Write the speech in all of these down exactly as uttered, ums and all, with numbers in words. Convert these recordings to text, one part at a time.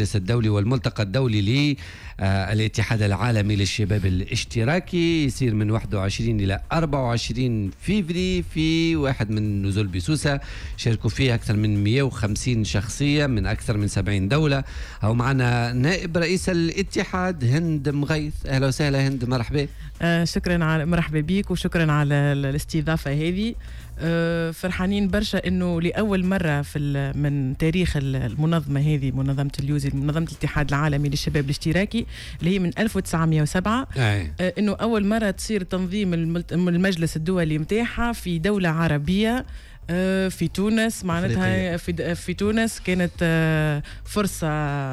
المجلس الدولي والملتقى الدولي للاتحاد العالمي للشباب الاشتراكي يصير من واحد وعشرين إلى أربعة وعشرين فيفري في واحد من نزول بسوسة. شاركوا فيه أكثر من مئة وخمسين شخصية من أكثر من سبعين دولة. أو معنا نائب رئيس الاتحاد هند مغيث. أهلا وسهلا هند، مرحبا. آه شكرا على مرحبا بيك وشكرا على الاستضافة هذه. آه فرحانين برشا انه لاول مره في من تاريخ المنظمه هذه، منظمه اليوزي، منظمه الاتحاد العالمي للشباب الاشتراكي اللي هي من ألف وتسعمئة وسبعة، آه انه اول مره تصير تنظيم المجلس الدولي متاعها في دوله عربيه، في تونس. معناتها في, في تونس كانت فرصة،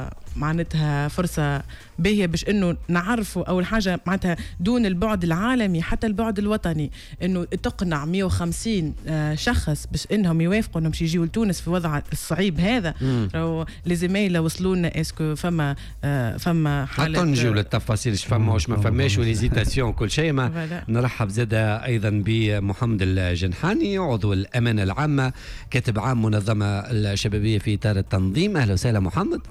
معناتها فرصة باهية باش انه نعرفوا اول حاجة معناتها دون البعد العالمي حتى البعد الوطني، انه تقنع مئة وخمسين شخص باش انهم يوافقوا انهم يجيوا لتونس في وضع الصعيب هذا. لو الزمايله وصلوا لنا اسكو فما فما حالة نجيو للتفاصيل اش فما واش ما فماش وليزيتاسيون كل شيء. ما نرحب زاده ايضا بمحمد الجنحاني عضو الامانه العامه كاتب عام منظمه الشبابيه في اطار التنظيم. اهلا وسهلا محمد.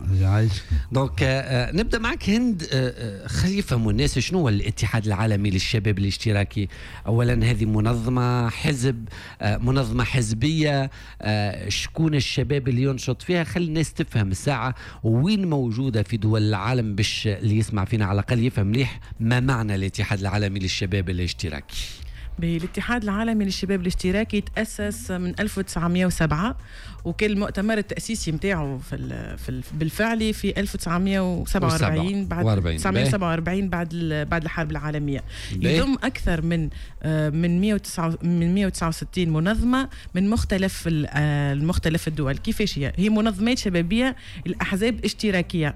دونك آه نبدا معك هند. آه خلي يفهموا الناس شنو هو الاتحاد العالمي للشباب الاشتراكي. اولا هذه منظمه حزب، آه منظمه حزبيه، آه شكون الشباب اللي ينشط فيها؟ خلي الناس تفهم الساعه وين موجوده في دول العالم باش اللي يسمع فينا على الاقل يفهم مليح ما معنى الاتحاد العالمي للشباب الاشتراكي. بالاتحاد العالمي للشباب الاشتراكي تأسس من ألف وتسعمئة وسبعة، وكان المؤتمر التأسيسي متاعه في في بالفعل في ألف وتسعمئة وسبعة وأربعين بعد تسعمئة وسبعة وأربعين بعد بعد الحرب العالمية. يضم أكثر من من مئة وتسعة وستين منظمة من مختلف المختلف الدول. كيفاش هي؟ هي منظمات شبابية الأحزاب اشتراكية.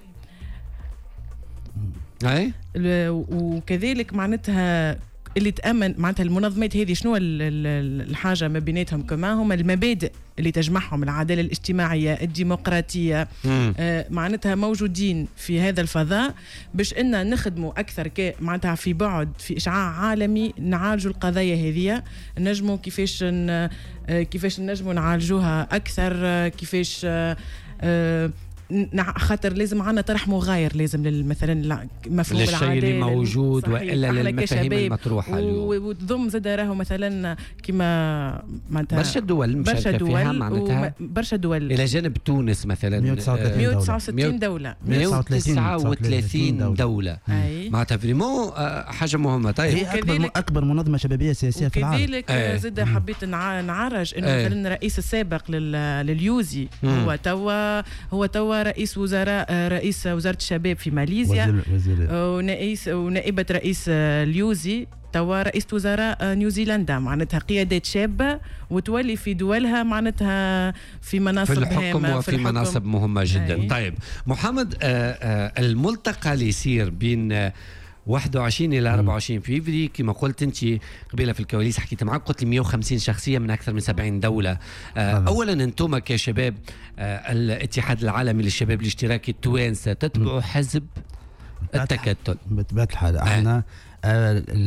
أي وكذلك معناتها اللي تأمن معناتها المنظمات هذه شنو الحاجة ما بيناتهم كما هما المبادئ اللي تجمعهم: العدالة الاجتماعية، الديمقراطية. آه معناتها موجودين في هذا الفضاء باش إننا نخدموا أكثر ك معناتها في بعد في إشعاع عالمي نعالجوا القضايا هذه. نجموا كيفاش ن... آه كيفاش نجموا نعالجوها أكثر. آه كيفاش آه آه خاطر لازم عنا طرح مغاير، لازم مثلا مفهوم العدالة اللي موجود والا للمفاهيم المطروحه اليوم. وتضم زاد راهو مثلا كما معناتها برشا دول برشا دول معناتها برشا دول الى جانب تونس مثلا مئة وتسعة وستين دولة مئة وتسعة وثلاثين دولة معناتها فريمون حاجه مهمه. طيب هي اكبر اكبر منظمه شبابيه سياسيه في العالم. وكذلك زاد حبيت نعرج انه مثلا الرئيس السابق لليوزي هو توا هو توا رئيس وزراء رئيس وزارة الشباب في ماليزيا، ونائب ونائبة رئيس اليوزي توا رئيسة وزراء نيوزيلندا. معناتها قيادات شابة وتولي في دولها معناتها في مناصب في الحكم وفي في مناصب مهمة جدا. أي. طيب محمد، آآ آآ الملتقى اللي يصير بين واحد وعشرين إلى أربعة وعشرين فيفري كما قلت أنت قبيلة في الكواليس، حكيت معك قلت لي مئة وخمسين شخصية من أكثر من سبعين دولة. آه أولا أنتم كشباب آه الاتحاد العالمي للشباب الاشتراكي التوانسة تتبعوا حزب التكتل بطبيعة الحال. احنا آه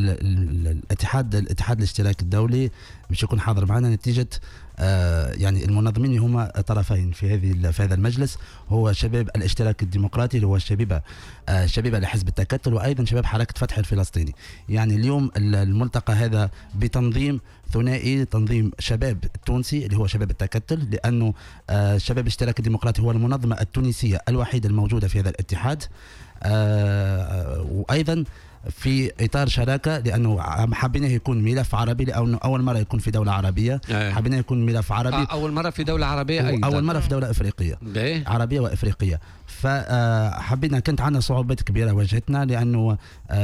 الاتحاد الاتحاد الاشتراكي الدولي مش يكون حاضر معنا نتيجة آه يعني المنظمين هما طرفين في هذه في هذا المجلس، هو شباب الاشتراك الديمقراطي اللي هو الشبيبه آه شبيبه لحزب التكتل، وايضا شباب حركه فتح الفلسطيني. يعني اليوم الملتقى هذا بتنظيم ثنائي، تنظيم شباب التونسي اللي هو شباب التكتل، لانه آه شباب الاشتراك الديمقراطي هو المنظمه التونسيه الوحيده الموجوده في هذا الاتحاد. آه وايضا في اطار شراكه، لانه حابين يكون ملف عربي، لانه اول مره يكون في دوله عربيه. حابين يكون ملف عربي، آه اول مره في دوله عربيه، ايضا اول مره في دوله افريقيه بيه. عربيه وافريقيه. فحبينا كانت عندنا صعوبات كبيره واجهتنا، لانه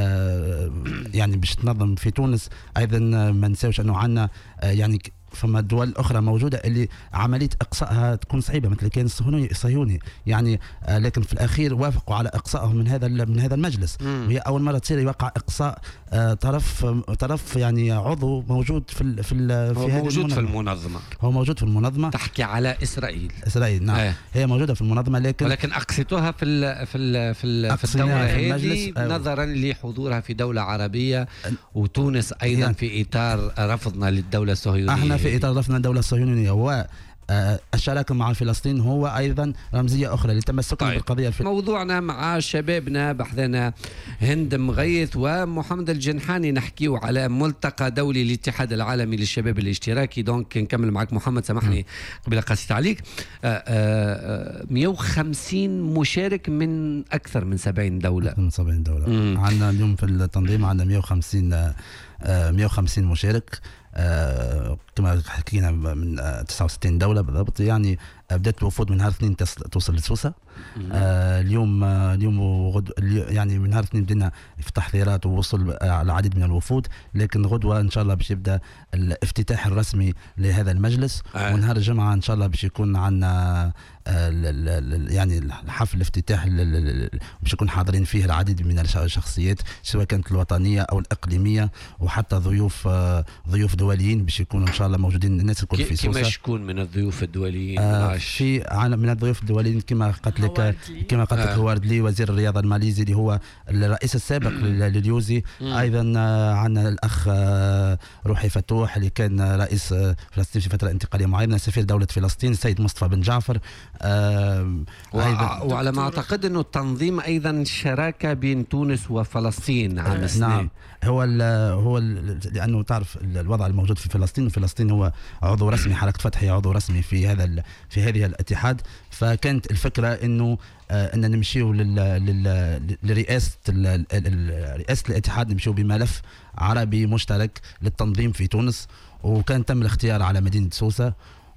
يعني باش تنظم في تونس ايضا ما نساوش انه عندنا يعني فما دول اخرى موجوده اللي عمليه اقصائها تكون صعيبه، مثل كان الصهيوني يعني. آه لكن في الاخير وافقوا على اقصائهم من هذا من هذا المجلس. مم. وهي اول مره تصير يوقع اقصاء آه طرف طرف يعني عضو موجود في في, في هو هذه موجود المنظمة. في المنظمه هو موجود في المنظمه. تحكي على اسرائيل. اسرائيل نعم. آه. هي موجوده في المنظمه، لكن ولكن اقصيتوها في ال في ال في, ال في الدوله هذه آه. نظرا لحضورها في دوله عربيه، وتونس ايضا يعني في اطار رفضنا للدوله الصهيونيه. احنا في اطار رفضنا الدوله الصهيونيه، و الشراكه مع فلسطين هو ايضا رمزيه اخرى لتمسكنا طيب. بالقضيه الفلسطينيه. موضوعنا مع شبابنا بحثنا هند مغيث ومحمد الجنحاني نحكيو على ملتقى دولي الاتحاد العالمي للشباب الاشتراكي. دونك نكمل معك محمد، سامحني قبل قصيت عليك. مئة وخمسين مشارك من اكثر من سبعين دوله. من سبعين دوله. عندنا اليوم في التنظيم عندنا مئة وخمسين مئة وخمسين مشارك. آه كما حكينا من آه تسعة وستين دولة بالضبط. يعني آه بدأت الوفود من نهار الاثنين توصل لسوسة. آه اليوم آه اليوم وغد يعني من نهار الاثنين بدينا في تحضيرات ووصل آه العديد من الوفود، لكن غدوة إن شاء الله باش يبدأ الافتتاح الرسمي لهذا المجلس. آه. ونهار الجمعة إن شاء الله باش يكون عندنا آه يعني الحفل الافتتاح باش يكون حاضرين فيه العديد من الشخصيات سواء كانت الوطنية أو الإقليمية، وحتى ضيوف آه ضيوف دوليين باش يكونوا ان شاء الله موجودين الناس الكل في سوسه. كما شكون من الضيوف الدوليين؟ آه في من الضيوف الدوليين كما قلت لك كما قلت لك آه. هواردلي وزير الرياضه الماليزي اللي هو الرئيس السابق لليوزي. ايضا آه عندنا الاخ آه روحي فتوح اللي كان رئيس آه فلسطين في فتره انتقاليه معينه، سفير دوله فلسطين السيد مصطفى بن جعفر. آه وعلى ما اعتقد انه التنظيم ايضا شراكه بين تونس وفلسطين عام آه سنة. نعم. هو ال هو ال لانه تعرف الوضع الموجود في فلسطين، فلسطين هو عضو رسمي، حركه فتح هي عضو رسمي في هذا في هذه الاتحاد. فكانت الفكره انه آه ان نمشيو لرئاسه رئاسه الاتحاد، نمشيو بملف عربي مشترك للتنظيم في تونس، وكان تم الاختيار على مدينه سوسه.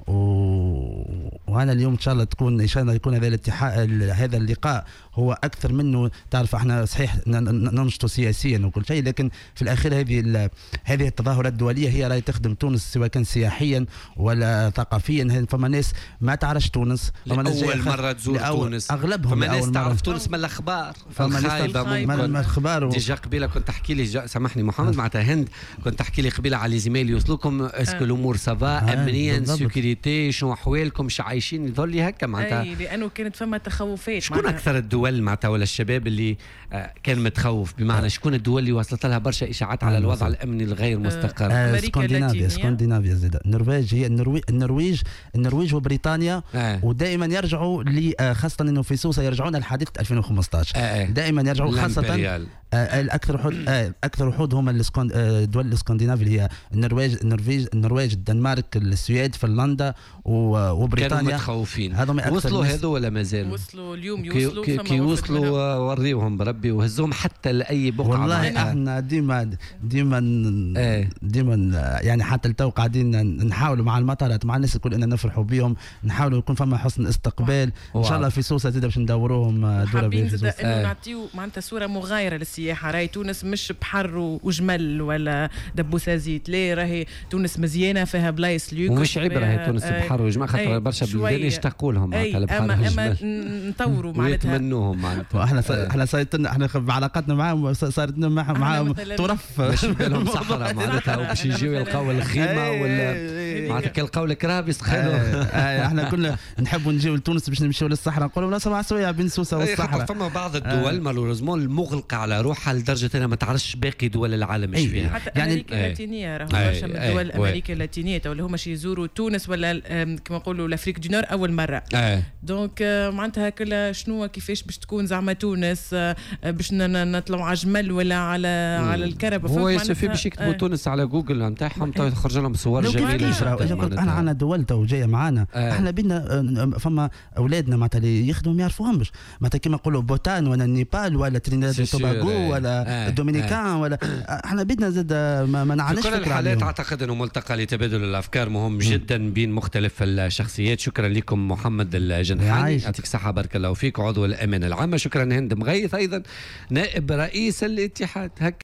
وانا اليوم ان شاء الله تكون ان شاء الله يكون هذا الاتحاد هذا اللقاء هو اكثر منه. تعرف احنا صحيح ننشط سياسيا وكل شيء، لكن في الاخير هذه هذه التظاهرات الدوليه هي راهي تخدم تونس سواء كان سياحيا ولا ثقافيا. فما ناس ما تعرفش تونس، فما ناس اول مره تزور تونس، اغلبهم فما ناس تعرف تونس من الاخبار، فما ناس من الاخبار. ديجا قبيله كنت تحكي لي، سامحني محمد معناتها هند، كنت تحكي لي قبيله على زمايلي يوصلوكم اسكو الامور سافا امنيا سيكوريتي، شنو احوالكم، شو عايشين؟ يظل لي هكا معناتها. اي لانه كانت فما تخوفات. شكون اكثر الدول معناتها ولا الشباب اللي آه كان متخوف؟ بمعنى شكون الدول اللي وصلت لها برشا اشاعات على الوضع الامني الغير مستقر؟ آه اسكندنافيا اسكندنافيا زاد النرويج. هي النرويج النرويج النرويج وبريطانيا. آه. ودائما يرجعوا لي آه خاصه انه في سوسه يرجعون لحادثه ألفين وخمسطاش. آه. دائما يرجعوا خاصه آه الاكثر وحود آه اكثر وحود هم الدول الاسكندنافيه اللي هي النرويج النرويج النرويج الدنمارك السويد فنلندا وبريطانيا. كانوا متخوفين. وصلوا هذو ولا مازالوا؟ وصلوا اليوم يوصلوا. كي, كي وصلوا وريوهم بربي وهزوهم حتى لاي بقعه. والله احنا ديما ديما ايه. ديما يعني حتى التو قاعدين نحاولوا مع المطارات مع الناس الكل ان نفرحوا بهم، نحاولوا يكون فما حسن استقبال. ان شاء الله في سوسه زاد باش ندوروهم دوره. حابين زاد انه نعطيو معناتها صوره مغايره للسياحه. راهي تونس مش بحر وجمل ولا دبوسه زيت، لا راهي تونس مزيانه فيها بلايص ليوك، ومش عيب راهي تونس بحر وجمال، خاطر برشا بلدان يشتاقوا لهم معناتها البحر اما اما نطوروا معناتها ويتمنوهم معناتها. احنا احنا صارت احنا بعلاقاتنا معاهم صارت معاهم معاهم طرف باش بالهم صحراء معناتها، وباش يجيو يلقاو الخيمه ولا معناتها كيلقاو الكراب يسخنوا. احنا كنا نحبوا نجيو لتونس باش نمشيو للصحراء، نقولوا لا سبع سوايع بين سوسه والصحراء. فما بعض الدول مالوريزمون المغلقه على روحها لدرجه انها ما تعرفش باقي دول العالم ايش فيها. حتى يعني امريكا اللاتينيه راهو برشا من الدول امريكا اللاتينيه تو اللي هما شي يزوروا تونس ولا كما نقولوا لافريك دو نور اول مره. دونك معناتها كلها شنو كيفاش باش تكون زعما تونس، باش نطلعوا على جمل ولا على مم. على الكربه. هو يسفي باش يكتبوا آه. تونس على جوجل نتاعهم تخرج لهم صور جميله. احنا عندنا دول تو جايه معنا. آه. احنا بدنا فما اولادنا معناتها اللي يخدموا ما يعرفوهمش معناتها كيما نقولوا بوتان ولا نيبال ولا ترينيداد وتوباغو ولا آه. الدومينيكان آه. ولا احنا بدنا زاد ما, ما نعناش فكرة. في كل الحالات اعتقد انه ملتقى لتبادل الافكار مهم جدا بين مختلف الشخصيات. شكرا لكم محمد الجنحاني، يعطيك الصحه، بارك الله فيك، عضو الامانه العامه. شكرا هند مغيث ايضا نائب رئيس الاتحاد. هك